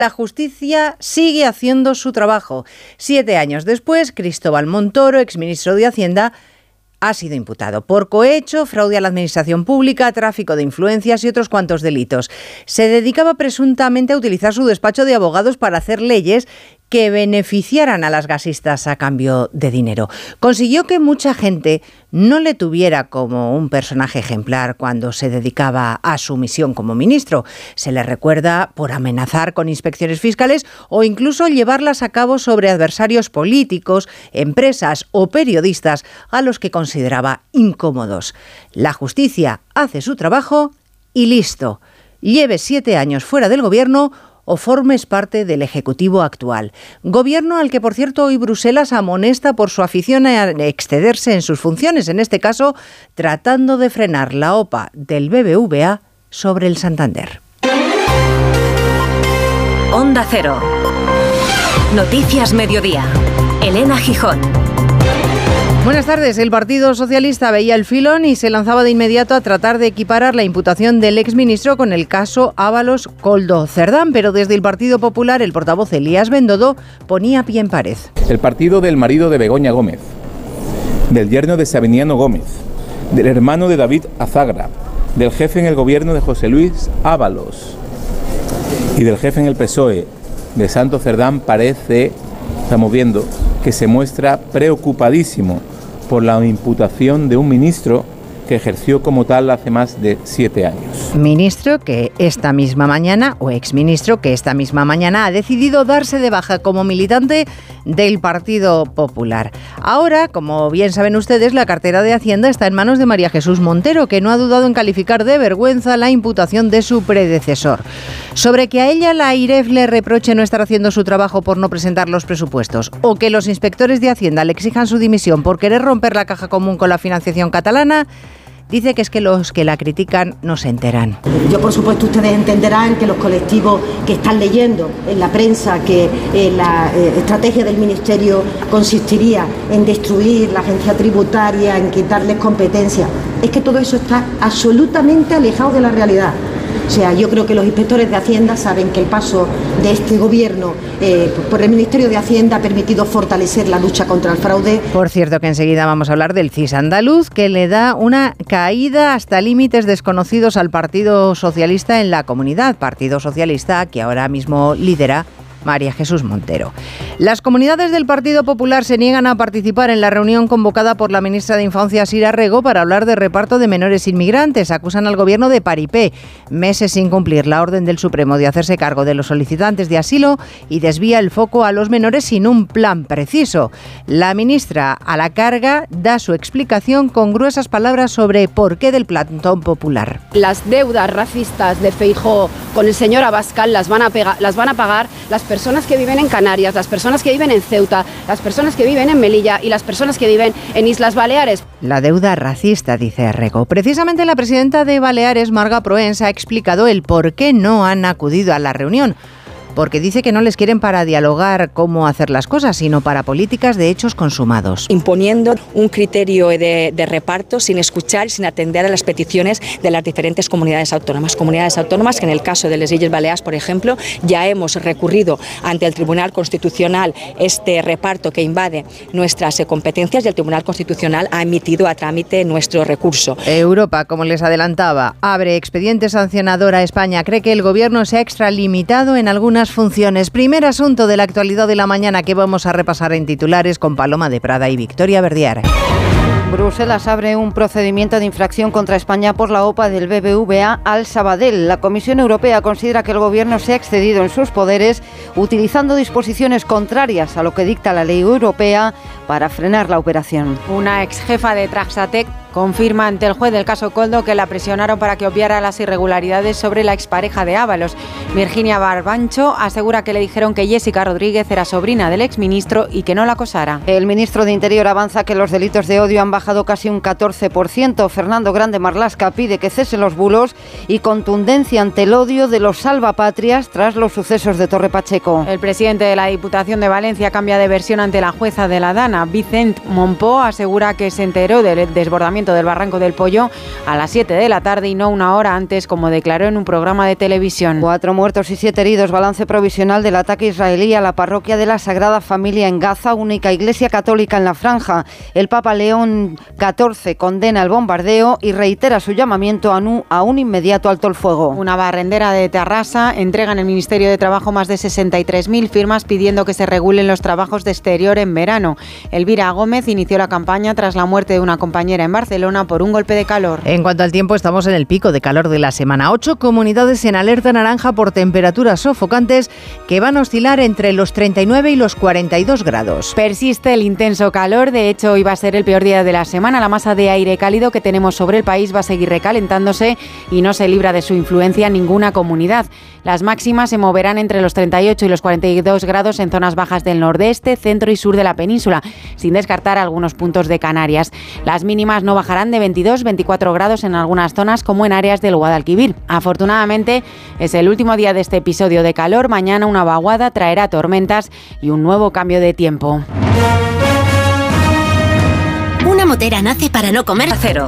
La justicia sigue haciendo su trabajo. 7 años después, Cristóbal Montoro, exministro de Hacienda, ha sido imputado por cohecho, fraude a la administración pública, tráfico de influencias y otros cuantos delitos. Se dedicaba presuntamente a utilizar su despacho de abogados para hacer leyes que beneficiaran a las gasistas a cambio de dinero. Consiguió que mucha gente no le tuviera como un personaje ejemplar cuando se dedicaba a su misión como ministro. Se le recuerda por amenazar con inspecciones fiscales o incluso llevarlas a cabo sobre adversarios políticos, empresas o periodistas a los que consideraba incómodos. La justicia hace su trabajo y listo. Lleve 7 años fuera del gobierno o formes parte del Ejecutivo actual. Gobierno al que, por cierto, hoy Bruselas amonesta por su afición a excederse en sus funciones, en este caso, tratando de frenar la OPA del BBVA sobre el Santander. Onda Cero. Noticias Mediodía. Elena Gijón. Buenas tardes. El Partido Socialista veía el filón y se lanzaba de inmediato a tratar de equiparar la imputación del exministro con el caso Ábalos-Koldo Cerdán, pero desde el Partido Popular el portavoz Elías Bendodo ponía pie en pared. El partido del marido de Begoña Gómez, del yerno de Sabiniano Gómez, del hermano de David Azagra, del jefe en el gobierno de José Luis Ábalos y del jefe en el PSOE de Santo Cerdán parece, estamos viendo, que se muestra preocupadísimo por la imputación de un ministro que ejerció como tal hace más de 7 años. Ministro que esta misma mañana, o exministro que esta misma mañana ha decidido darse de baja como militante del Partido Popular. Ahora, como bien saben ustedes, la cartera de Hacienda está en manos de María Jesús Montero, que no ha dudado en calificar de vergüenza la imputación de su predecesor. Sobre que a ella la AIREF le reproche no estar haciendo su trabajo por no presentar los presupuestos, o que los inspectores de Hacienda le exijan su dimisión por querer romper la caja común con la financiación catalana, dice que es que los que la critican no se enteran. Yo, por supuesto, ustedes entenderán que los colectivos que están leyendo en la prensa que la estrategia del Ministerio consistiría en destruir la agencia tributaria, en quitarles competencias, es que todo eso está absolutamente alejado de la realidad. O sea, yo creo que los inspectores de Hacienda saben que el paso de este gobierno por el Ministerio de Hacienda ha permitido fortalecer la lucha contra el fraude. Por cierto, que enseguida vamos a hablar del CIS andaluz, que le da una caída hasta límites desconocidos al Partido Socialista en la comunidad. Partido Socialista que ahora mismo lidera María Jesús Montero. Las comunidades del Partido Popular se niegan a participar en la reunión convocada por la ministra de Infancia, Sira Rego, para hablar de reparto de menores inmigrantes. Acusan al gobierno de paripé, meses sin cumplir la orden del Supremo de hacerse cargo de los solicitantes de asilo, y desvía el foco a los menores sin un plan preciso. La ministra, a la carga, da su explicación con gruesas palabras sobre por qué del plantón popular. Las deudas racistas de Feijóo con el señor Abascal las van a pagar las personas que viven en Canarias, las personas que viven en Ceuta, las personas que viven en Melilla y las personas que viven en Islas Baleares. La deuda racista, dice Rego. Precisamente la presidenta de Baleares, Marga Proens, ha explicado el por qué no han acudido a la reunión. Porque dice que no les quieren para dialogar cómo hacer las cosas, sino para políticas de hechos consumados. Imponiendo un criterio de reparto sin escuchar y sin atender a las peticiones de las diferentes comunidades autónomas. Comunidades autónomas que en el caso de les Illes Balears, por ejemplo, ya hemos recurrido ante el Tribunal Constitucional este reparto que invade nuestras competencias y el Tribunal Constitucional ha emitido a trámite nuestro recurso. Europa, como les adelantaba, abre expediente sancionador a España. Cree que el gobierno se ha extralimitado en algunas funciones. Primer asunto de la actualidad de la mañana que vamos a repasar en titulares con Paloma de Prada y Victoria Verdiar. Bruselas abre un procedimiento de infracción contra España por la OPA del BBVA al Sabadell. La Comisión Europea considera que el gobierno se ha excedido en sus poderes utilizando disposiciones contrarias a lo que dicta la ley europea para frenar la operación. Una ex jefa de Traxatec confirma ante el juez del caso Koldo que la presionaron para que obviara las irregularidades sobre la expareja de Ábalos. Virginia Barbancho asegura que le dijeron que Jessica Rodríguez era sobrina del exministro y que no la acosara. El ministro de Interior avanza que los delitos de odio han bajado casi un 14%. Fernando Grande Marlaska pide que cesen los bulos y contundencia ante el odio de los salvapatrias tras los sucesos de Torre Pacheco. El presidente de la Diputación de Valencia cambia de versión ante la jueza de la Dana. Vicent Monpó asegura que se enteró del desbordamiento ayuntamiento del Barranco del Pollo a las 7 de la tarde y no una hora antes, como declaró en un programa de televisión. 4 muertos y 7 heridos, balance provisional del ataque israelí a la parroquia de la Sagrada Familia en Gaza, única iglesia católica en la franja. El Papa León XIV condena el bombardeo y reitera su llamamiento a un inmediato alto el fuego. Una barrendera de Terrassa entrega en el Ministerio de Trabajo más de 63.000 firmas pidiendo que se regulen los trabajos de exterior en verano. Elvira Gómez inició la campaña tras la muerte de una compañera en Barcelona por un golpe de calor. En cuanto al tiempo, estamos en el pico de calor de la semana. 8 comunidades en alerta naranja por temperaturas sofocantes que van a oscilar entre los 39 y los 42 grados. Persiste el intenso calor, de hecho hoy va a ser el peor día de la semana. La masa de aire cálido que tenemos sobre el país va a seguir recalentándose y no se libra de su influencia ninguna comunidad. Las máximas se moverán entre los 38 y los 42 grados en zonas bajas del nordeste, centro y sur de la península, sin descartar algunos puntos de Canarias. Las mínimas no bajarán de 22-24 grados en algunas zonas, como en áreas del Guadalquivir. Afortunadamente, es el último día de este episodio de calor. Mañana una vaguada traerá tormentas y un nuevo cambio de tiempo. Una motera nace para no comer acero.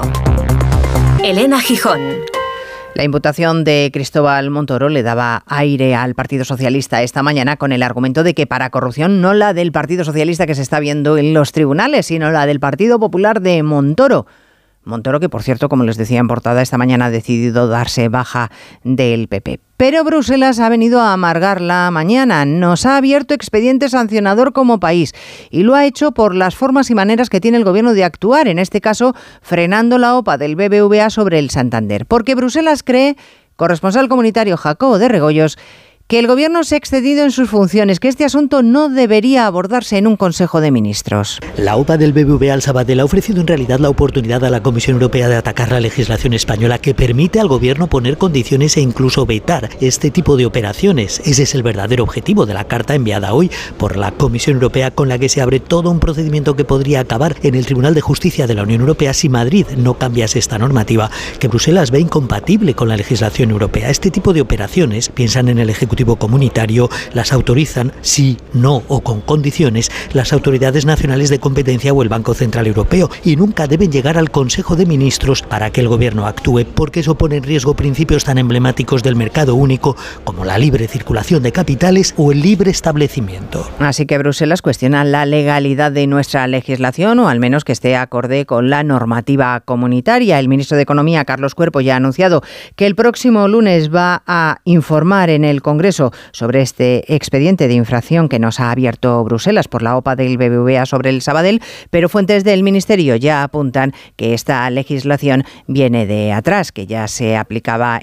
Elena Gijón. La imputación de Cristóbal Montoro le daba aire al Partido Socialista esta mañana con el argumento de que para corrupción no la del Partido Socialista que se está viendo en los tribunales, sino la del Partido Popular de Montoro. Montoro, que por cierto, como les decía en portada, esta mañana ha decidido darse baja del PP. Pero Bruselas ha venido a amargar la mañana. Nos ha abierto expediente sancionador como país y lo ha hecho por las formas y maneras que tiene el gobierno de actuar, en este caso frenando la OPA del BBVA sobre el Santander. Porque Bruselas cree, corresponsal comunitario Jacobo de Regoyos, que el Gobierno se ha excedido en sus funciones, que este asunto no debería abordarse en un Consejo de Ministros. La OPA del BBVA al Sabadell ha ofrecido en realidad la oportunidad a la Comisión Europea de atacar la legislación española que permite al Gobierno poner condiciones e incluso vetar este tipo de operaciones. Ese es el verdadero objetivo de la carta enviada hoy por la Comisión Europea, con la que se abre todo un procedimiento que podría acabar en el Tribunal de Justicia de la Unión Europea si Madrid no cambiase esta normativa que Bruselas ve incompatible con la legislación europea. Este tipo de operaciones, piensan en el Ejecutivo comunitario, las autorizan, sí, no o con condiciones, las autoridades nacionales de competencia o el Banco Central Europeo, y nunca deben llegar al Consejo de Ministros para que el Gobierno actúe, porque eso pone en riesgo principios tan emblemáticos del mercado único como la libre circulación de capitales o el libre establecimiento. Así que Bruselas cuestiona la legalidad de nuestra legislación, o al menos que esté acorde con la normativa comunitaria. El ministro de Economía, Carlos Cuerpo, ya ha anunciado que el próximo lunes va a informar en el Congreso sobre este expediente de infracción que nos ha abierto Bruselas por la OPA del BBVA sobre el Sabadell, pero fuentes del Ministerio ya apuntan que esta legislación viene de atrás, que ya se ha aplicado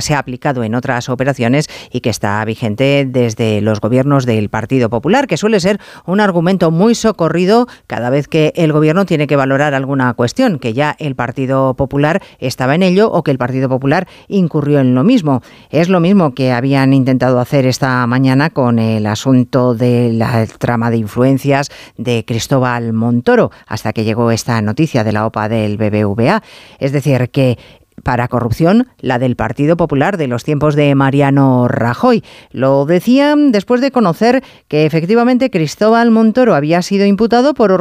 en otras operaciones y que está vigente desde los gobiernos del Partido Popular, que suele ser un argumento muy socorrido cada vez que el gobierno tiene que valorar alguna cuestión, que ya el Partido Popular estaba en ello o que el Partido Popular incurrió en lo mismo. Es lo mismo que habían intentado hacer esta mañana con el asunto de la trama de influencias de Cristóbal Montoro, hasta que llegó esta noticia de la OPA del BBVA. Es decir, que para corrupción, la del Partido Popular de los tiempos de Mariano Rajoy. Lo decían después de conocer que efectivamente Cristóbal Montoro había sido imputado por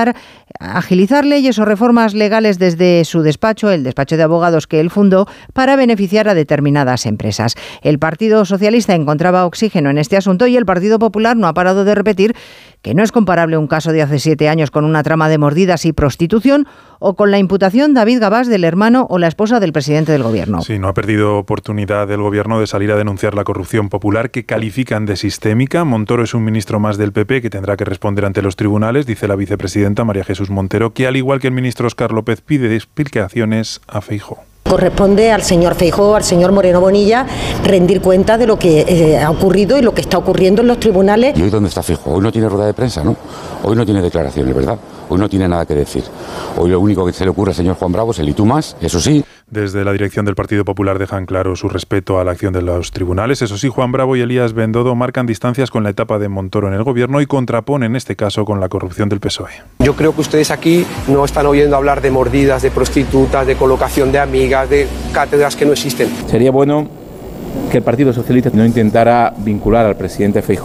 agilizar leyes o reformas legales desde su despacho, el despacho de abogados que él fundó, para beneficiar a determinadas empresas. El Partido Socialista encontraba oxígeno en este asunto y el Partido Popular no ha parado de repetir que no es comparable un caso de hace 7 años con una trama de mordidas y prostitución o con la imputación David Gabás del hermano o la esposa del presidente del Gobierno. Sí, no ha perdido oportunidad el Gobierno de salir a denunciar la corrupción popular que califican de sistémica. Montoro es un ministro más del PP que tendrá que responder ante los tribunales, dice la vicepresidenta María Jesús Montero, que al igual que el ministro Óscar López pide explicaciones a Feijóo. Corresponde al señor Feijóo, al señor Moreno Bonilla, rendir cuenta de lo que ha ocurrido y lo que está ocurriendo en los tribunales. ¿Y hoy dónde está Feijóo? Hoy no tiene rueda de prensa, ¿no? Hoy no tiene declaraciones, ¿verdad? Hoy no tiene nada que decir. Hoy lo único que se le ocurre al señor Juan Bravo es el y tú más, eso sí. Desde la dirección del Partido Popular dejan claro su respeto a la acción de los tribunales. Eso sí, Juan Bravo y Elías Bendodo marcan distancias con la etapa de Montoro en el Gobierno y contraponen este caso con la corrupción del PSOE. Yo creo que ustedes aquí no están oyendo hablar de mordidas, de prostitutas, de colocación de amigas, de cátedras que no existen. Sería bueno que el Partido Socialista no intentara vincular al presidente Feijóo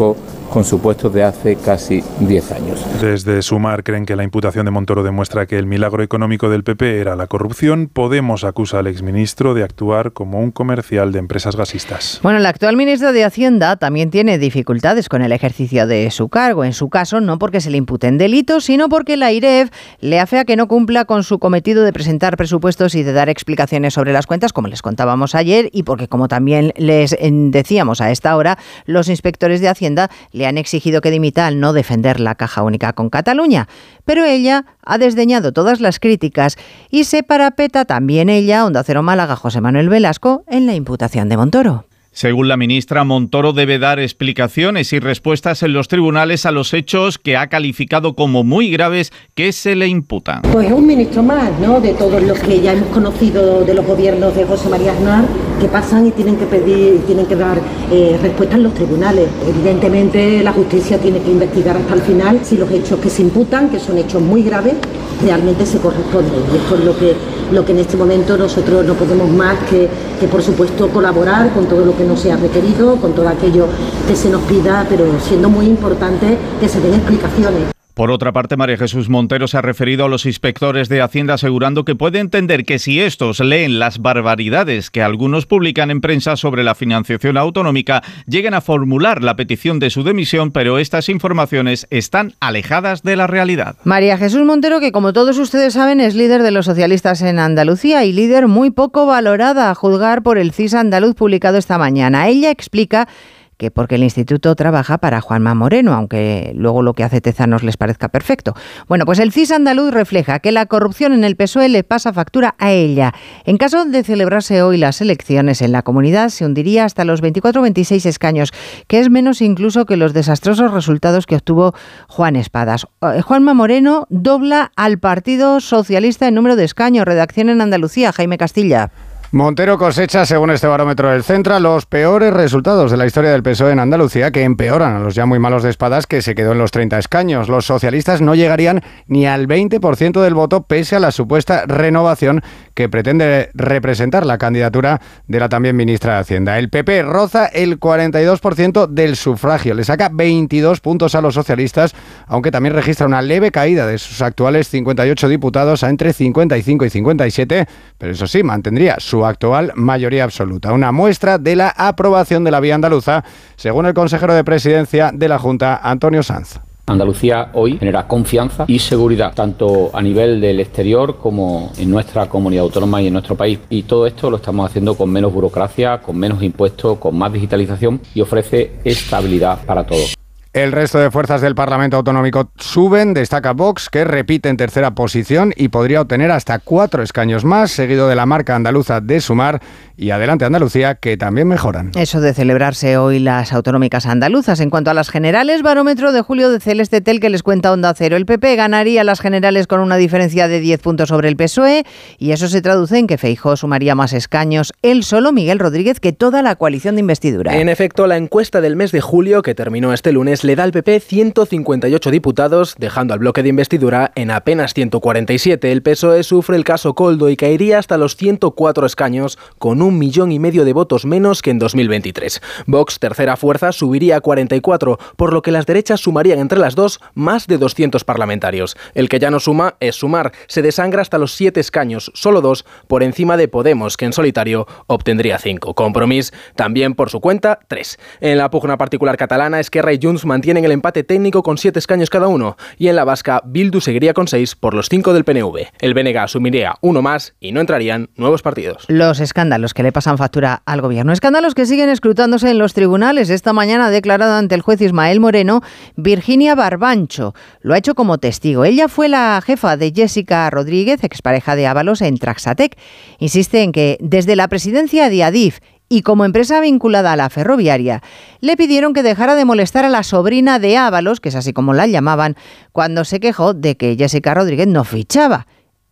con supuestos de hace casi 10 años. Desde Sumar creen que la imputación de Montoro demuestra que el milagro económico del PP era la corrupción. Podemos acusa al exministro de actuar como un comercial de empresas gasistas. Bueno, el actual ministro de Hacienda también tiene dificultades con el ejercicio de su cargo. En su caso, no porque se le imputen delitos, sino porque la AIREF le afea que no cumpla con su cometido de presentar presupuestos y de dar explicaciones sobre las cuentas, como les contábamos ayer, y porque, como también les decíamos a esta hora, los inspectores de Hacienda le han exigido que dimita al no defender la Caja Única con Cataluña. Pero ella ha desdeñado todas las críticas y se parapeta también ella, Onda Cero Málaga, José Manuel Velasco, en la imputación de Montoro. Según la ministra, Montoro debe dar explicaciones y respuestas en los tribunales a los hechos que ha calificado como muy graves que se le imputan. Pues es un ministro más, ¿no?, de todos los que ya hemos conocido de los gobiernos de José María Aznar, que pasan y tienen que pedir, tienen que dar respuestas en los tribunales. Evidentemente la justicia tiene que investigar hasta el final si los hechos que se imputan, que son hechos muy graves, realmente se corresponden. Y esto es lo que en este momento nosotros no podemos más que por supuesto colaborar con todo lo que nos sea requerido, con todo aquello que se nos pida, pero siendo muy importante que se den explicaciones. Por otra parte, María Jesús Montero se ha referido a los inspectores de Hacienda asegurando que puede entender que si estos leen las barbaridades que algunos publican en prensa sobre la financiación autonómica, lleguen a formular la petición de su dimisión, pero estas informaciones están alejadas de la realidad. María Jesús Montero, que como todos ustedes saben es líder de los socialistas en Andalucía y líder muy poco valorada a juzgar por el CIS andaluz publicado esta mañana. Ella explica que porque el instituto trabaja para Juanma Moreno, aunque luego lo que hace Tezanos les parezca perfecto. Bueno, pues el CIS andaluz refleja que la corrupción en el PSOE le pasa factura a ella. En caso de celebrarse hoy las elecciones en la comunidad, se hundiría hasta los 24 o 26 escaños, que es menos incluso que los desastrosos resultados que obtuvo Juan Espadas. Juanma Moreno dobla al Partido Socialista en número de escaños. Redacción en Andalucía, Jaime Castilla. Montero cosecha, según este barómetro del Centra, los peores resultados de la historia del PSOE en Andalucía, que empeoran a los ya muy malos de Espadas, que se quedó en los 30 escaños. Los socialistas no llegarían ni al 20% del voto, pese a la supuesta renovación que pretende representar la candidatura de la también ministra de Hacienda. El PP roza el 42% del sufragio, le saca 22 puntos a los socialistas, aunque también registra una leve caída de sus actuales 58 diputados a entre 55 y 57, pero eso sí, mantendría su actual mayoría absoluta. Una muestra de la aprobación de la vía andaluza, según el consejero de Presidencia de la Junta, Antonio Sanz. Andalucía hoy genera confianza y seguridad, tanto a nivel del exterior como en nuestra comunidad autónoma y en nuestro país. Y todo esto lo estamos haciendo con menos burocracia, con menos impuestos, con más digitalización y ofrece estabilidad para todos. El resto de fuerzas del Parlamento Autonómico suben, destaca Vox, que repite en tercera posición y podría obtener hasta 4 escaños más, seguido de la marca andaluza de Sumar y Adelante Andalucía, que también mejoran. Eso de celebrarse hoy las autonómicas andaluzas. En cuanto a las generales, barómetro de julio de Celeste Tel, que les cuenta Onda Cero. El PP ganaría las generales con una diferencia de 10 puntos sobre el PSOE y eso se traduce en que Feijóo sumaría más escaños él solo, Miguel Rodríguez, que toda la coalición de investidura. En efecto, la encuesta del mes de julio, que terminó este lunes, le da al PP 158 diputados, dejando al bloque de investidura en apenas 147. El PSOE sufre el caso Koldo y caería hasta los 104 escaños, con 1,5 millones de votos menos que en 2023. Vox, tercera fuerza, subiría a 44, por lo que las derechas sumarían entre las dos más de 200 parlamentarios. El que ya no suma es Sumar. Se desangra hasta los 7 escaños, solo 2 por encima de Podemos, que en solitario obtendría 5. Compromís también por su cuenta 3. En la pugna particular catalana, Esquerra y Junts mantienen el empate técnico con 7 escaños cada uno, y en la vasca, Bildu seguiría con 6 por los 5 del PNV. El BNG asumiría 1 más y no entrarían nuevos partidos. Los escándalos que le pasan factura al gobierno. Escándalos que siguen escrutándose en los tribunales. Esta mañana ha declarado ante el juez Ismael Moreno Virginia Barbancho. Lo ha hecho como testigo. Ella fue la jefa de Jessica Rodríguez, expareja de Ábalos, en Traxatec. Insiste en que desde la presidencia de Adif y como empresa vinculada a la ferroviaria, le pidieron que dejara de molestar a la sobrina de Ábalos, que es así como la llamaban, cuando se quejó de que Jessica Rodríguez no fichaba.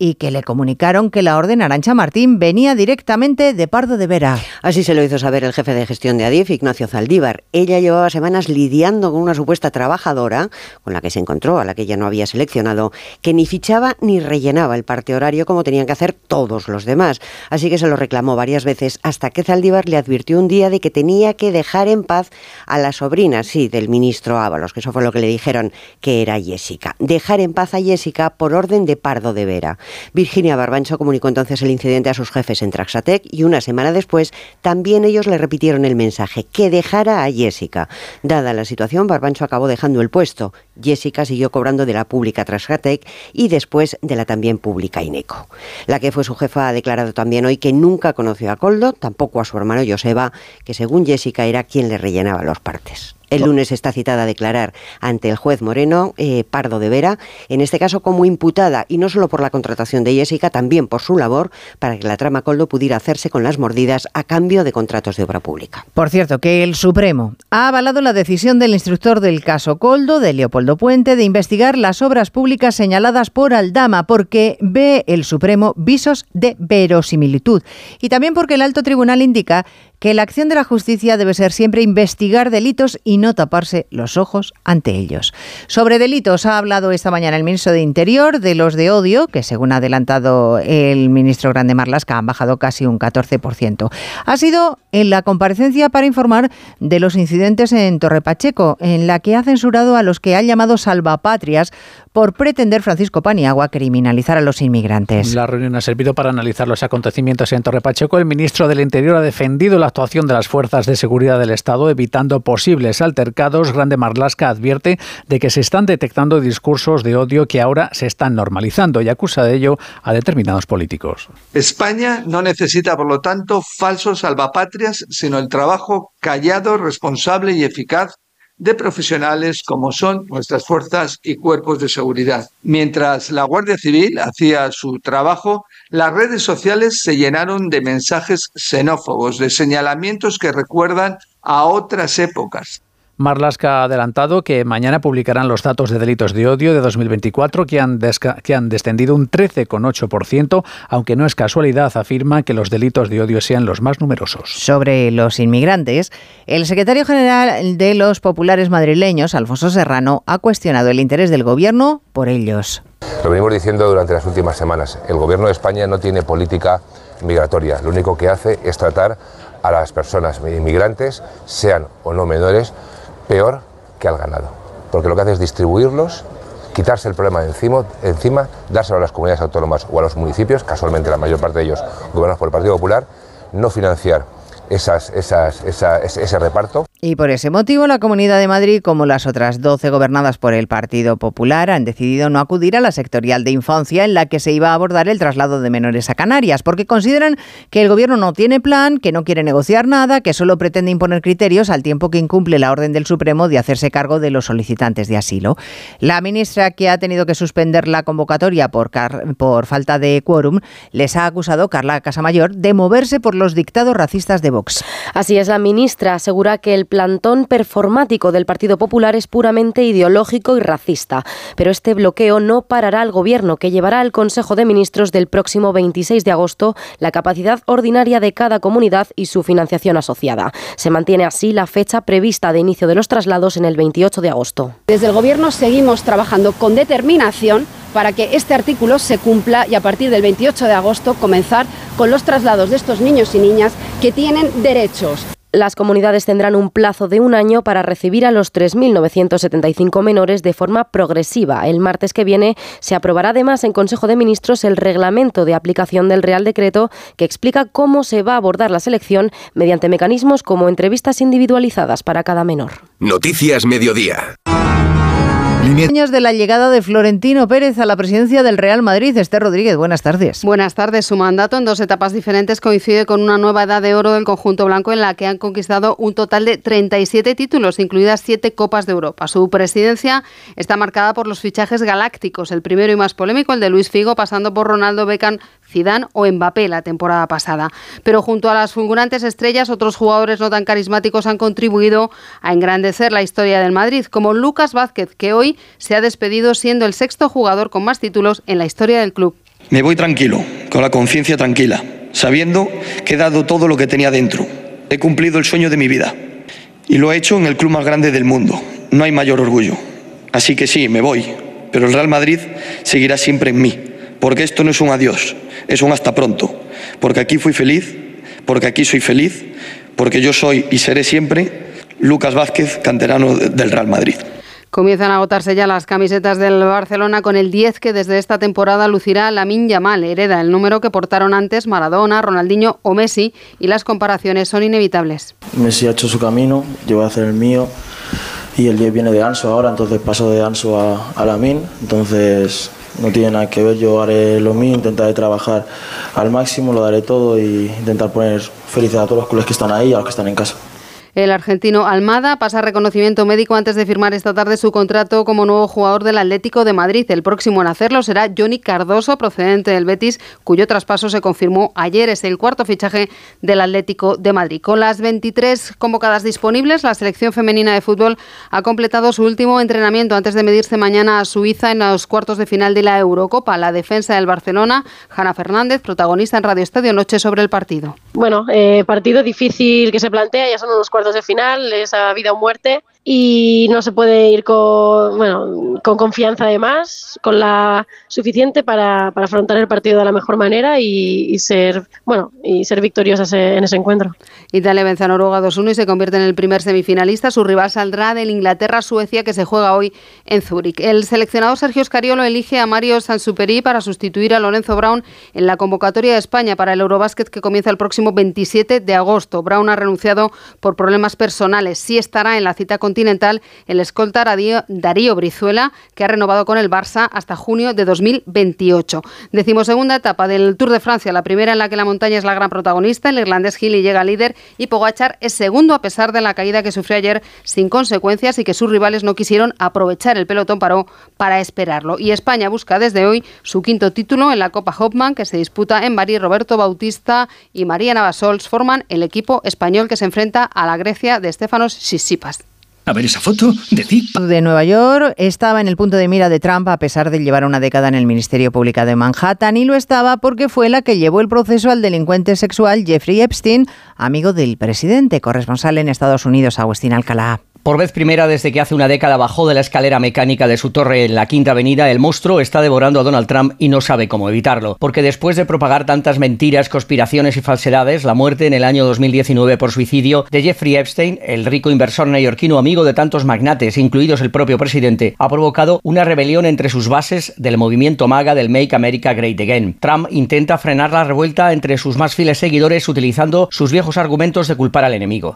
y que le comunicaron que la orden Arantxa Martín venía directamente de Pardo de Vera. Así se lo hizo saber el jefe de gestión de Adif, Ignacio Zaldívar. Ella llevaba semanas lidiando con una supuesta trabajadora, con la que se encontró, a la que ella no había seleccionado, que ni fichaba ni rellenaba el parte horario como tenían que hacer todos los demás. Así que se lo reclamó varias veces hasta que Zaldívar le advirtió un día de que tenía que dejar en paz a la sobrina, sí, del ministro Ábalos, que eso fue lo que le dijeron que era Jessica. Dejar en paz a Jessica por orden de Pardo de Vera. Virginia Barbancho comunicó entonces el incidente a sus jefes en Traxatec y una semana después también ellos le repitieron el mensaje, que dejara a Jessica. Dada la situación, Barbancho acabó dejando el puesto. Jessica siguió cobrando de la pública Traxatec y después de la también pública Ineco. La que fue su jefa ha declarado también hoy que nunca conoció a Koldo, tampoco a su hermano Joseba, que según Jessica era quien le rellenaba los partes. El lunes está citada a declarar ante el juez Moreno, Pardo de Vera, en este caso como imputada, y no solo por la contratación de Jessica, también por su labor para que la trama Koldo pudiera hacerse con las mordidas a cambio de contratos de obra pública. Por cierto, que el Supremo ha avalado la decisión del instructor del caso Koldo, de Leopoldo Puente, de investigar las obras públicas señaladas por Aldama, porque ve el Supremo visos de verosimilitud. Y también porque el alto tribunal indica que la acción de la justicia debe ser siempre investigar delitos y no taparse los ojos ante ellos. Sobre delitos ha hablado esta mañana el ministro de Interior de los de odio, que según ha adelantado el ministro Grande Marlaska han bajado casi un 14%. Ha sido en la comparecencia para informar de los incidentes en Torre Pacheco, en la que ha censurado a los que ha llamado salvapatrias por pretender Francisco Paniagua criminalizar a los inmigrantes. La reunión ha servido para analizar los acontecimientos en Torre Pacheco. El ministro del Interior ha defendido la actuación de las fuerzas de seguridad del Estado, evitando posibles altercados. Grande Marlaska advierte de que se están detectando discursos de odio que ahora se están normalizando y acusa de ello a determinados políticos. España no necesita, por lo tanto, falsos salvapatrias, sino el trabajo callado, responsable y eficaz de profesionales como son nuestras fuerzas y cuerpos de seguridad. Mientras la Guardia Civil hacía su trabajo, las redes sociales se llenaron de mensajes xenófobos, de señalamientos que recuerdan a otras épocas. Marlaska ha adelantado que mañana publicarán los datos de delitos de odio de 2024 que han descendido un 13,8%, aunque no es casualidad, afirma que los delitos de odio sean los más numerosos. Sobre los inmigrantes, el secretario general de los populares madrileños, Alfonso Serrano, ha cuestionado el interés del gobierno por ellos. Lo venimos diciendo durante las últimas semanas. El gobierno de España no tiene política migratoria. Lo único que hace es tratar a las personas inmigrantes, sean o no menores, peor que al ganado, porque lo que hace es distribuirlos, quitarse el problema de encima, dárselo a las comunidades autónomas o a los municipios, casualmente la mayor parte de ellos gobernados por el Partido Popular, no financiar ese reparto. Y por ese motivo la Comunidad de Madrid, como las otras 12 gobernadas por el Partido Popular, han decidido no acudir a la sectorial de infancia en la que se iba a abordar el traslado de menores a Canarias, porque consideran que el gobierno no tiene plan, que no quiere negociar nada, que solo pretende imponer criterios al tiempo que incumple la orden del Supremo de hacerse cargo de los solicitantes de asilo. La ministra, que ha tenido que suspender la convocatoria por falta de quórum, les ha acusado, Carla Casamayor, de moverse por los dictados racistas de Vox. Así es, la ministra asegura que el plantón performático del Partido Popular es puramente ideológico y racista. Pero este bloqueo no parará al Gobierno, que llevará al Consejo de Ministros del próximo 26 de agosto la capacidad ordinaria de cada comunidad y su financiación asociada. Se mantiene así la fecha prevista de inicio de los traslados en el 28 de agosto. Desde el Gobierno seguimos trabajando con determinación para que este artículo se cumpla y a partir del 28 de agosto comenzar con los traslados de estos niños y niñas que tienen derechos. Las comunidades tendrán un plazo de un año para recibir a los 3.975 menores de forma progresiva. El martes que viene se aprobará además en Consejo de Ministros el reglamento de aplicación del Real Decreto que explica cómo se va a abordar la selección mediante mecanismos como entrevistas individualizadas para cada menor. Noticias Mediodía. Años de la llegada de Florentino Pérez a la presidencia del Real Madrid. Esther Rodríguez, buenas tardes. Buenas tardes. Su mandato en 2 etapas diferentes coincide con una nueva edad de oro del conjunto blanco en la que han conquistado un total de 37 títulos, incluidas 7 Copas de Europa. Su presidencia está marcada por los fichajes galácticos, el primero y más polémico, el de Luis Figo, pasando por Ronaldo, Beckham, Zidane o Mbappé la temporada pasada. Pero junto a las fulgurantes estrellas, otros jugadores no tan carismáticos han contribuido a engrandecer la historia del Madrid, como Lucas Vázquez, que hoy se ha despedido siendo el 6º jugador con más títulos en la historia del club. Me voy tranquilo, con la conciencia tranquila, sabiendo que he dado todo lo que tenía dentro. He cumplido el sueño de mi vida y lo he hecho en el club más grande del mundo. No hay mayor orgullo. Así que sí, me voy, pero el Real Madrid seguirá siempre en mí, porque esto no es un adiós, es un hasta pronto, porque aquí fui feliz, porque aquí soy feliz, porque yo soy y seré siempre Lucas Vázquez, canterano del Real Madrid. Comienzan a agotarse ya las camisetas del Barcelona con el 10 que desde esta temporada lucirá Lamine Yamal. Hereda el número que portaron antes Maradona, Ronaldinho o Messi, y las comparaciones son inevitables. Messi ha hecho su camino, yo voy a hacer el mío, y el 10 viene de Ansu ahora, entonces paso de Ansu a Lamine, entonces no tiene nada que ver, yo haré lo mío, intentaré trabajar al máximo, lo daré todo y intentar poner felicidad a todos los culés que están ahí y a los que están en casa. El argentino Almada pasa reconocimiento médico antes de firmar esta tarde su contrato como nuevo jugador del Atlético de Madrid. El próximo en hacerlo será Johnny Cardoso, procedente del Betis, cuyo traspaso se confirmó ayer. Es el cuarto fichaje del Atlético de Madrid. Con las 23 convocadas disponibles, la selección femenina de fútbol ha completado su último entrenamiento antes de medirse mañana a Suiza en los cuartos de final de la Eurocopa. La defensa del Barcelona, Hanna Fernández, protagonista en Radio Estadio Noche sobre el partido. Bueno, partido difícil que se plantea, ya son unos cuartos de final, es a vida o muerte, y no se puede ir con confianza, además, con la suficiente para afrontar el partido de la mejor manera y ser victoriosas en ese encuentro. Italia vence a Noruega 2-1 y se convierte en el primer semifinalista. Su rival saldrá del Inglaterra-Suecia, que se juega hoy en Zúrich. El seleccionador Sergio Scariolo elige a Mario Sansuperi para sustituir a Lorenzo Brown en la convocatoria de España para el Eurobásquet, que comienza el próximo 27 de agosto. Brown ha renunciado por problemas personales. Sí estará en la cita continental el escolta Darío Brizuela, que ha renovado con el Barça hasta junio de 2028. 12ª etapa del Tour de Francia, la primera en la que la montaña es la gran protagonista. El irlandés Healy llega líder y Pogačar es segundo a pesar de la caída que sufrió ayer sin consecuencias y que sus rivales no quisieron aprovechar. El pelotón paró para esperarlo. Y España busca desde hoy su quinto título en la Copa Hopman, que se disputa en Bari. Roberto Bautista y María Navasols forman el equipo español que se enfrenta a la Grecia de Stefanos Tsitsipas. A ver esa foto de Nueva York estaba en el punto de mira de Trump a pesar de llevar una década en el Ministerio Público de Manhattan, y lo estaba porque fue la que llevó el proceso al delincuente sexual Jeffrey Epstein, amigo del presidente. Corresponsal en Estados Unidos, Agustín Alcalá. Por vez primera desde que hace una década bajó de la escalera mecánica de su torre en la Quinta Avenida, el monstruo está devorando a Donald Trump y no sabe cómo evitarlo. Porque después de propagar tantas mentiras, conspiraciones y falsedades, la muerte en el año 2019 por suicidio de Jeffrey Epstein, el rico inversor neoyorquino amigo de tantos magnates, incluidos el propio presidente, ha provocado una rebelión entre sus bases del movimiento MAGA del Make America Great Again. Trump intenta frenar la revuelta entre sus más fieles seguidores utilizando sus viejos argumentos de culpar al enemigo.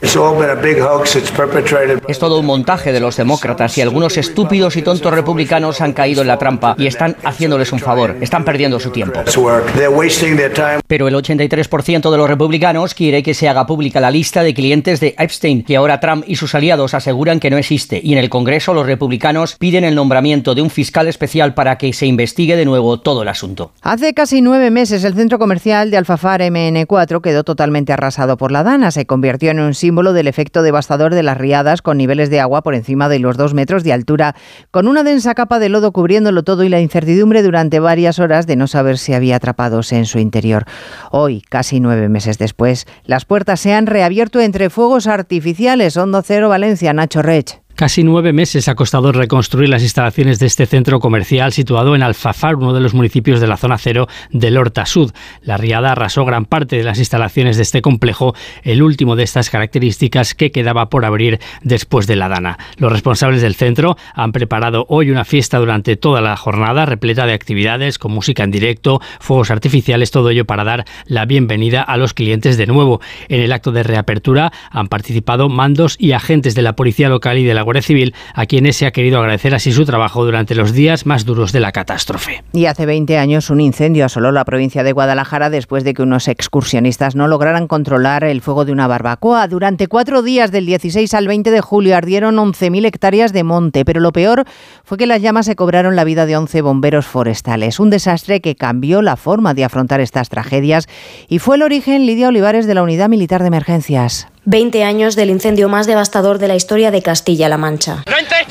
Es todo un montaje de los demócratas y algunos estúpidos y tontos republicanos han caído en la trampa y están haciéndoles un favor, están perdiendo su tiempo. Pero el 83% de los republicanos quiere que se haga pública la lista de clientes de Epstein, que ahora Trump y sus aliados aseguran que no existe, y en el Congreso los republicanos piden el nombramiento de un fiscal especial para que se investigue de nuevo todo el asunto. Hace casi 9 meses el centro comercial de Alfafar MN4 quedó totalmente arrasado por la Dana. Se convirtió en un símbolo del efecto devastador de las riadas, con niveles de agua por encima de los 2 metros de altura, con una densa capa de lodo cubriéndolo todo y la incertidumbre durante varias horas de no saber si había atrapados en su interior. Hoy, casi 9 meses después, las puertas se han reabierto entre fuegos artificiales. Onda Cero Valencia, Nacho Rech. Casi 9 meses ha costado reconstruir las instalaciones de este centro comercial situado en Alfafar, uno de los municipios de la zona cero del Horta Sud. La riada arrasó gran parte de las instalaciones de este complejo, el último de estas características que quedaba por abrir después de la Dana. Los responsables del centro han preparado hoy una fiesta durante toda la jornada, repleta de actividades con música en directo, fuegos artificiales, todo ello para dar la bienvenida a los clientes de nuevo. En el acto de reapertura han participado mandos y agentes de la policía local y de la Guardia Civil, a quienes se ha querido agradecer así su trabajo durante los días más duros de la catástrofe. Y hace 20 años un incendio asoló la provincia de Guadalajara después de que unos excursionistas no lograran controlar el fuego de una barbacoa. Durante 4 días, del 16 al 20 de julio, ardieron 11.000 hectáreas de monte, pero lo peor fue que las llamas se cobraron la vida de 11 bomberos forestales. Un desastre que cambió la forma de afrontar estas tragedias y fue el origen, Lidia Olivares, de la Unidad Militar de Emergencias. 20 años del incendio más devastador de la historia de Castilla-La Mancha. No entres por aquí, no tienes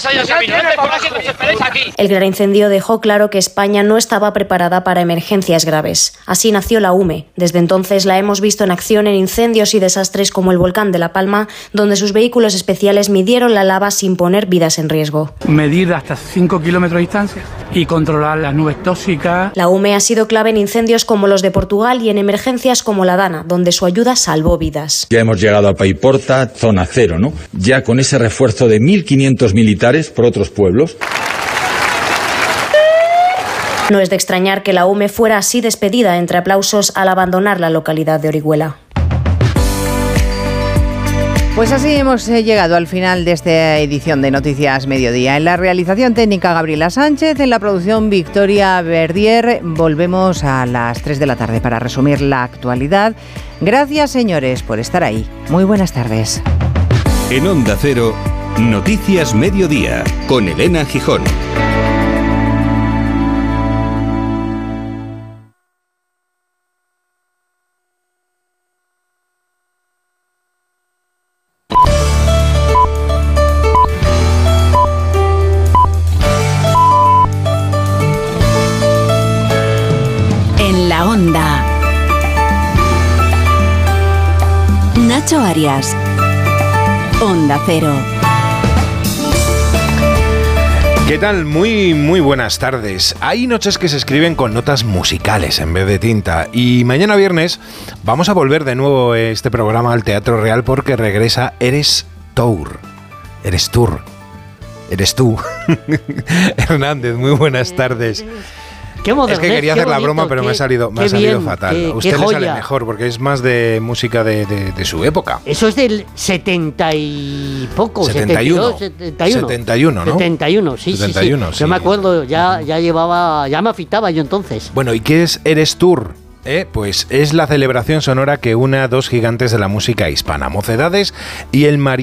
esperes ahí al camino, no te pongas que os esperéis aquí. El gran incendio dejó claro que España no estaba preparada para emergencias graves. Así nació la UME. Desde entonces la hemos visto en acción en incendios y desastres como el volcán de La Palma, donde sus vehículos especiales midieron la lava sin poner vidas en riesgo. Medir hasta 5 kilómetros de distancia y controlar las nubes tóxicas. La UME ha sido clave en incendios como los de Portugal y en emergencias como la Dana, donde su ayuda salvó vidas. Ya hemos llegado a Paiporta, zona cero, ¿no? Ya con ese refuerzo de 1.500 militares por otros pueblos. No es de extrañar que la UME fuera así despedida entre aplausos al abandonar la localidad de Orihuela. Pues así hemos llegado al final de esta edición de Noticias Mediodía. En la realización técnica Gabriela Sánchez, en la producción Victoria Verdier. Volvemos a las 3 de la tarde para resumir la actualidad. Gracias, señores, por estar ahí. Muy buenas tardes. En Onda Cero, Noticias Mediodía, con Elena Gijón. Onda. Nacho Arias. Onda Cero. ¿Qué tal? Muy buenas tardes. Hay noches que se escriben con notas musicales en vez de tinta y mañana viernes vamos a volver de nuevo este programa al Teatro Real porque regresa Eres Tour. Eres Tour. Eres tú. Hernández, muy buenas tardes. Es que quería hacer la broma, pero me ha salido fatal. A usted le sale mejor, porque es más de música de su época. Eso es del 70 y poco. 71. 71, ¿no? 71, sí. Yo me acuerdo, ya me afitaba yo entonces. Bueno, ¿y qué es Eres Tour? Pues es la celebración sonora que une a dos gigantes de la música hispana, Mocedades y el